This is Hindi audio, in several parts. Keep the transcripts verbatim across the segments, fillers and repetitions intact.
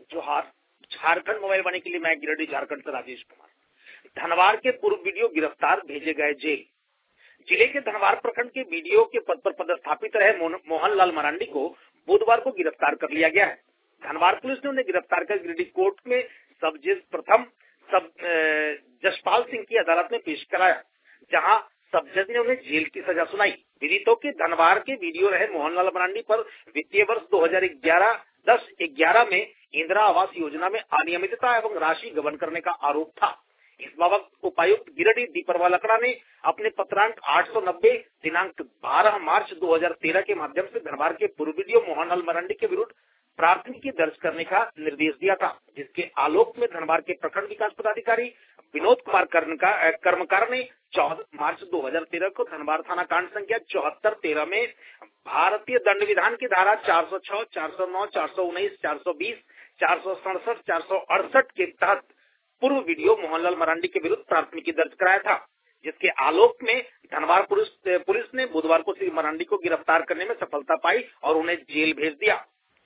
जोहार। झारखंड मोबाइल वाणी के लिए मैं गिरिडीह झारखंड से राजेश कुमार। धनवार के पूर्व वीडियो गिरफ्तार, भेजे गए जेल। जिले के धनवार प्रखंड के वीडियो के पद पर पदस्थापित रहे मोहनलाल मरांडी को बुधवार को गिरफ्तार कर लिया गया है। धनवार पुलिस ने उन्हें गिरफ्तार कर गिरिडीह कोर्ट में सब जज प्रथम सब जसपाल सिंह की अदालत में पेश कराया, जहां सब जज ने उन्हें जेल की सजा सुनाई। पीड़ितों के धनवार के वीडियो रहे मोहनलाल मरांडी पर वित्तीय वर्ष दो हजार ग्यारह दस ग्यारह में इंदिरा आवास योजना में अनियमितता एवं राशि गबन करने का आरोप था। इस बाबत उपायुक्त गिरिडीह दीपरवा लकड़ा ने अपने पत्रांक आठ सौ नब्बे दिनांक बारह मार्च दो हजार तेरह के माध्यम से धनवार के पूर्व वीडियो मोहनलाल मरांडी के विरुद्ध प्राथमिकी दर्ज करने का निर्देश दिया था, जिसके आलोक में धनवार के प्रखंड विकास पदाधिकारी विनोद कुमार कर्मकार ने चौदह मार्च दो हजार तेरह को धनवार थाना कांड संख्या चौहत्तर तेरह में भारतीय दंड विधान की धारा चार सौ छह, चार सौ नौ, चार सौ उन्नीस, चार सौ बीस, चार सौ सड़सठ, चार सौ अड़सठ के तहत पूर्व वीडियो मोहनलाल मरांडी के विरुद्ध प्राथमिकी दर्ज कराया था, जिसके आलोक में धनवार पुलिस पुलिस ने बुधवार को श्री मरांडी को गिरफ्तार करने में सफलता पाई और उन्हें जेल भेज दिया।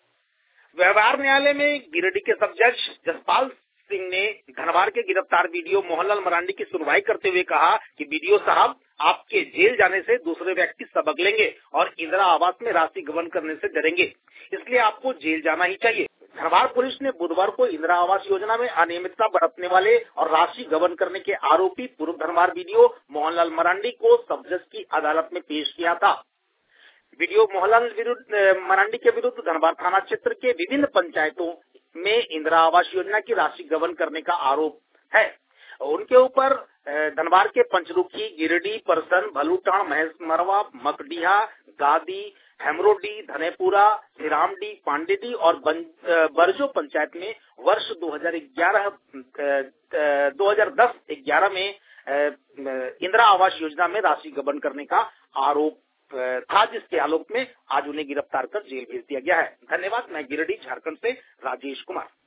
व्यवहार न्यायालय में गिरिडीह के सब जज जसपाल सिंह ने धनवार के गिरफ्तार वीडियो मोहनलाल मरांडी की सुनवाई करते हुए कहा कि वीडियो साहब, आपके जेल जाने से दूसरे व्यक्ति सबक लेंगे और इंदिरा आवास में राशि गबन करने से डरेंगे, इसलिए आपको जेल जाना ही चाहिए। धनवार पुलिस ने बुधवार को इंदिरा आवास योजना में अनियमितता बरतने वाले और राशि गबन करने के आरोपी पूर्व धनवार वीडियो मोहनलाल मरांडी को सब जज की अदालत में पेश किया था। वीडियो मोहनलाल मरांडी के विरुद्ध धनवार थाना क्षेत्र के विभिन्न पंचायतों में इंदिरा आवास योजना की राशि गबन करने का आरोप है। उनके ऊपर धनवार के पंचरुखी, गिरिडीह, परसन, भलूटाण, महेशमरवा, मकडीहा, गादी, हेमरोडी, धनेपुरा, सिरामडी, पांडेडी और बरजो पंचायत में वर्ष दो हजार ग्यारह दो हजार दस ग्यारह में इंदिरा आवास योजना में राशि गबन करने का आरोप था, जिसके आलोक में आज उन्हें गिरफ्तार कर जेल भेज दिया गया है। धन्यवाद। मैं गिरिडीह झारखंड से राजेश कुमार।